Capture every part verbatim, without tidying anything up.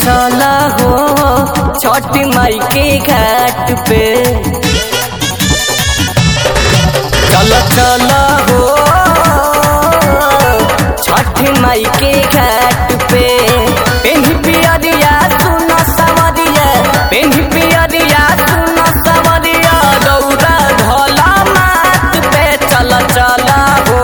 चला हो छठ माई के घाट पे। चला चला हो छठ माई के घाट पे। पेन्ही पियरिया सुन सवरिया, पेन्ही पियरिया सुन सवरिया, दौरा धला माथ पे। चला चला हो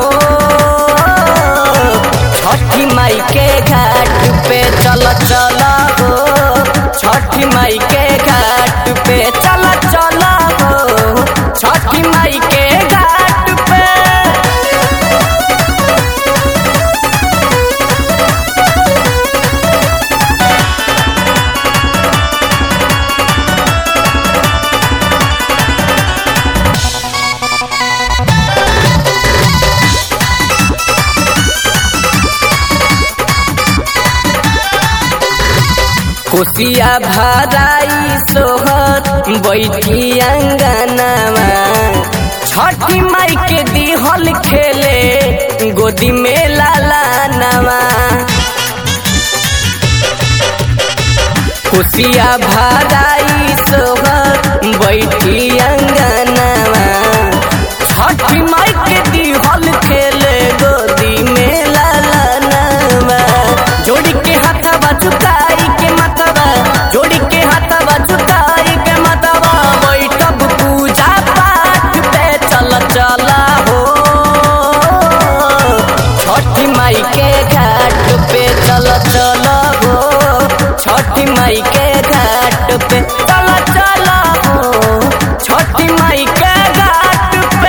छठ माई के घाट पे। चला चला हो छठ माई के घाट पे। चला चला हो छठ माई के घाट पे। कोसिया भराई सोहर बैठी अंगनावा, छठी माई के दिहल खेले गोदी में लाला नवा। कोसिया भराई सोहर बैठी अंगनावा, छठी माई के दिहल खेले गोदी में लाला नवा। जोड़ी के हाथवा झुकाई के मतवा, जोड़ी के हाथवा झुकाई के मतवा, बैठब पूजा पाठ पे। चला चला हो छठी माई के घाट पे। चला चला हो छठी माई के घाट पे। चला चला हो छठी माई के घाट पे।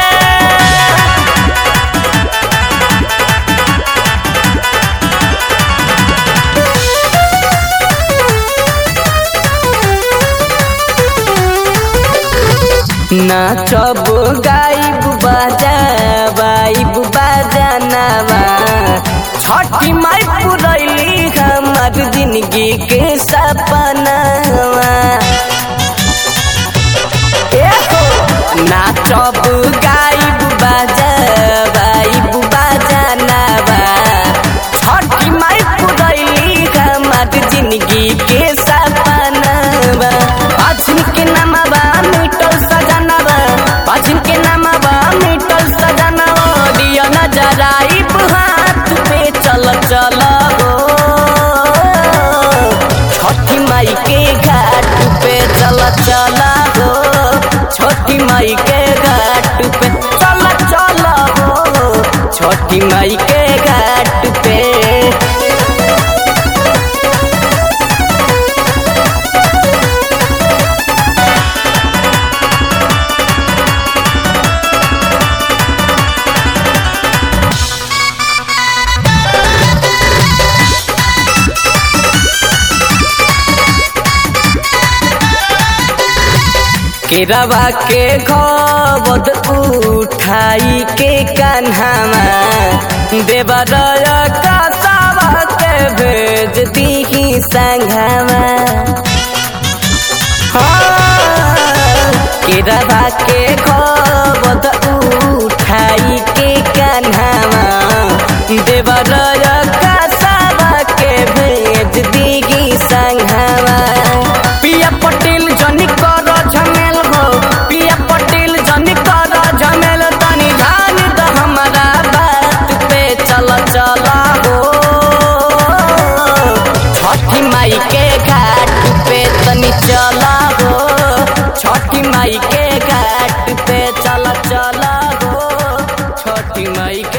नाचब गाइब बजाइब बजनवा, छठी माई पुरैली हमर जिंदगी के सपनवा। नाचब गाइब बजाइब बजनवा, छठी माई पुरैली हमर जिंदगी के सपनवा। पाछिन के नामवा मिटल सजनवा, पाछिन के नामवा मिटल सजनवा, दिया नजराइब हाथ पे। चल चल हो छठी माई के घाट पे। चल चल हो छठी माई के घाट पे। चल चल हो छठी माई के घाट पे। केरवा के घबद उठाई के कान्हावा, देवरया कसवा के भेज दीही संघावा। हाँ केरवा के घबद उठाई के कान्हावा, देवरया कसवा के भेज दीही संघावा। पिया पटेल जनी कर झमेल हो, पिया पटेल जनी कर झमेल, तनी ध्यान द हमारा बात पे। चला चला हो छठी माई के घाट पे। तनी चला हो छठी माई के घाट पे। चला चला हो छठी माई के